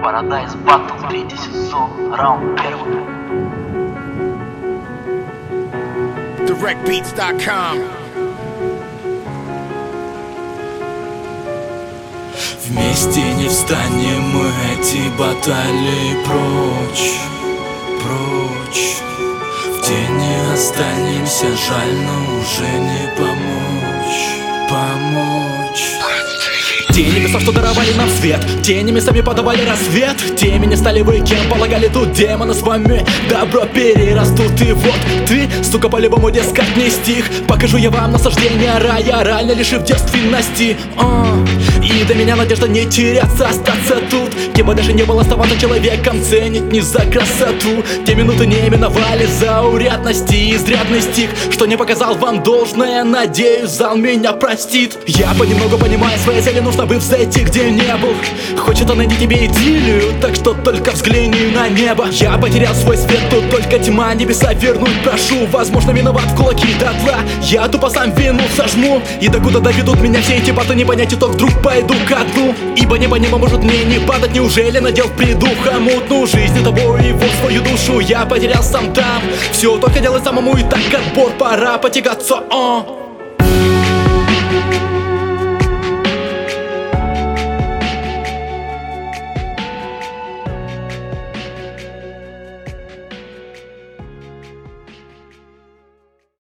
Paradise Battle, 3-й сезон, раунд 1. Directbeats.com. Вместе не встанем мы эти баталии прочь, прочь. В тени останемся, жаль, но уже не помочь, помочь. Те небеса, что даровали нам свет, те небесами подавали рассвет. Теми не стали вы, кем полагали тут демоны с вами. Добро перерастут, и вот ты, сука, по-любому дескать не стих. Покажу я вам наслаждение рая, реально лишив девственности. И до меня надежда не теряться, остаться тут. Кем бы даже не был, оставаться человеком, ценить не за красоту. Те минуты не миновали заурядности и изрядный стих, что не показал вам должное, надеюсь, зал меня простит. Я понемногу понимаю свои цели, нужно быть зайти, где не был. Хочет он найти тебе идиллию, так что только взгляни на небо. Я потерял свой свет, тут только тьма, небеса вернуть прошу. Возможно, виноват в кулаки дотла, я тупо сам вину сожму. И докуда доведут меня все эти баты, не понять, и то вдруг пойду ко дну. Ибо небо не может мне не падать, неужели надел придуха мутную жизнь тобой и вот свою душу я потерял сам там. Все только делай самому, и так отбор, пора потягаться.